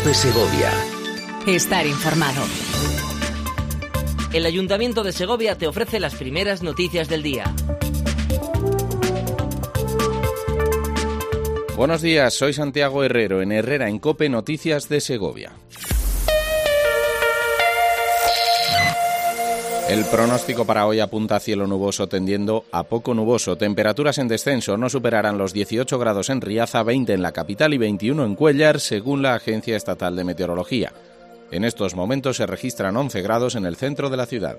COPE Segovia. Estar informado. El Ayuntamiento de Segovia te ofrece las primeras noticias del día. Buenos días, soy Santiago Herrero, en Herrera en COPE Noticias de Segovia. El pronóstico para hoy apunta a cielo nuboso tendiendo a poco nuboso. Temperaturas en descenso, no superarán los 18 grados en Riaza, 20 en la capital y 21 en Cuéllar, según la Agencia Estatal de Meteorología. En estos momentos se registran 11 grados en el centro de la ciudad.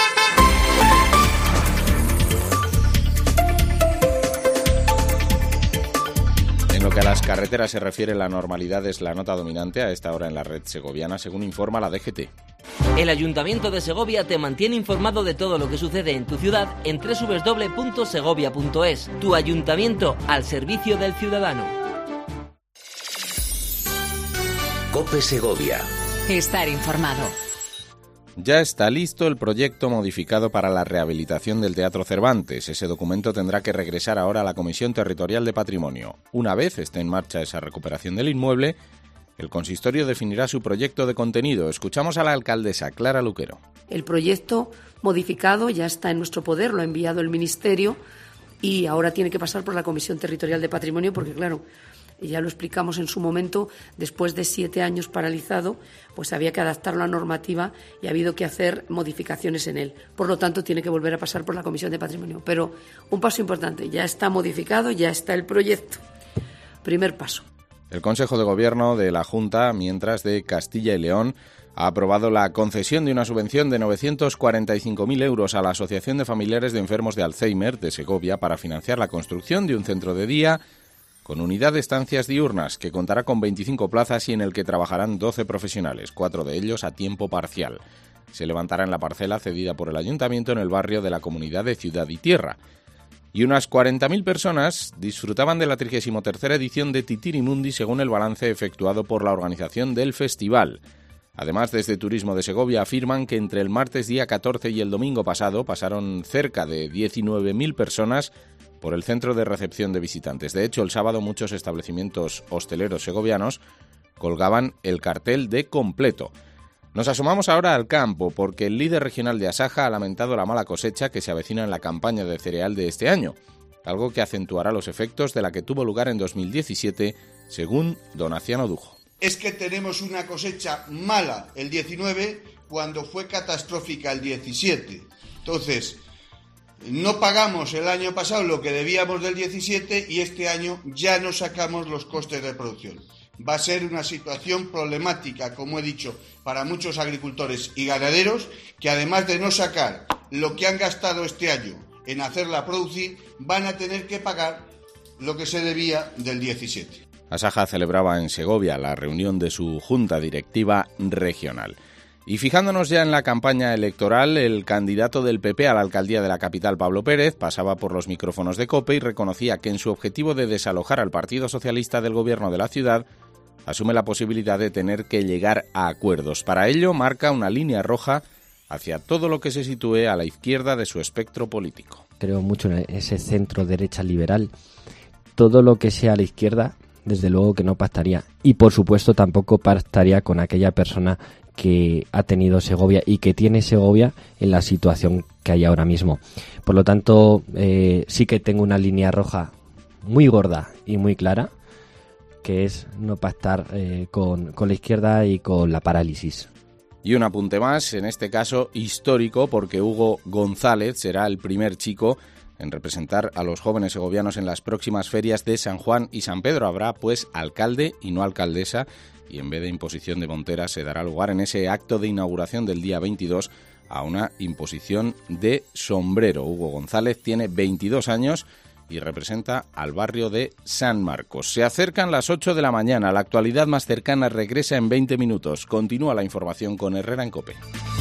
En lo que a las carreteras se refiere, la normalidad es la nota dominante a esta hora en la red segoviana, según informa la DGT. El Ayuntamiento de Segovia te mantiene informado de todo lo que sucede en tu ciudad en www.segovia.es. Tu ayuntamiento al servicio del ciudadano. COPE Segovia. Estar informado. Ya está listo el proyecto modificado para la rehabilitación del Teatro Cervantes. Ese documento tendrá que regresar ahora a la Comisión Territorial de Patrimonio. Una vez esté en marcha esa recuperación del inmueble, el consistorio definirá su proyecto de contenido. Escuchamos a la alcaldesa Clara Luquero. El proyecto modificado ya está en nuestro poder, lo ha enviado el Ministerio y ahora tiene que pasar por la Comisión Territorial de Patrimonio porque, claro, ya lo explicamos en su momento, después de 7 años paralizado, pues había que adaptar la normativa y ha habido que hacer modificaciones en él. Por lo tanto, tiene que volver a pasar por la Comisión de Patrimonio. Pero un paso importante, ya está modificado, ya está el proyecto. Primer paso. El Consejo de Gobierno de la Junta, mientras de Castilla y León, ha aprobado la concesión de una subvención de 945.000 euros a la Asociación de Familiares de Enfermos de Alzheimer de Segovia para financiar la construcción de un centro de día con unidad de estancias diurnas que contará con 25 plazas y en el que trabajarán 12 profesionales, 4 de ellos a tiempo parcial. Se levantará en la parcela cedida por el Ayuntamiento en el barrio de la Comunidad de Ciudad y Tierra. Y unas 40.000 personas disfrutaban de la 33ª edición de Titirimundi según el balance efectuado por la organización del festival. Además, desde Turismo de Segovia afirman que entre el martes día 14 y el domingo pasado pasaron cerca de 19.000 personas por el centro de recepción de visitantes. De hecho, el sábado muchos establecimientos hosteleros segovianos colgaban el cartel de completo. Nos asomamos ahora al campo porque el líder regional de Asaja ha lamentado la mala cosecha que se avecina en la campaña de cereal de este año, algo que acentuará los efectos de la que tuvo lugar en 2017, según Donaciano Dujo. Es que tenemos una cosecha mala el 19 cuando fue catastrófica el 17. Entonces, no pagamos el año pasado lo que debíamos del 17 y este año ya no sacamos los costes de producción. Va a ser una situación problemática, como he dicho, para muchos agricultores y ganaderos que además de no sacar lo que han gastado este año en hacerla producir, van a tener que pagar lo que se debía del 17. Asaja celebraba en Segovia la reunión de su junta directiva regional. Y fijándonos ya en la campaña electoral, el candidato del PP a la alcaldía de la capital, Pablo Pérez, pasaba por los micrófonos de COPE y reconocía que en su objetivo de desalojar al Partido Socialista del gobierno de la ciudad, asume la posibilidad de tener que llegar a acuerdos. Para ello, marca una línea roja hacia todo lo que se sitúe a la izquierda de su espectro político. Creo mucho en ese centro derecha liberal. Todo lo que sea a la izquierda, desde luego que no pactaría. Y, por supuesto, tampoco pactaría con aquella persona que ha tenido Segovia y que tiene Segovia en la situación que hay ahora mismo. Por lo tanto, sí que tengo una línea roja muy gorda y muy clara, que es no pactar con la izquierda y con la parálisis. Y un apunte más, en este caso histórico, porque Hugo González será el primer chico en representar a los jóvenes segovianos en las próximas ferias de San Juan y San Pedro. Habrá, pues, alcalde y no alcaldesa, y en vez de imposición de montera se dará lugar en ese acto de inauguración del día 22 a una imposición de sombrero. Hugo González tiene 22 años y representa al barrio de San Marcos. Se acercan las 8 de la mañana. La actualidad más cercana regresa en 20 minutos. Continúa la información con Herrera en COPE.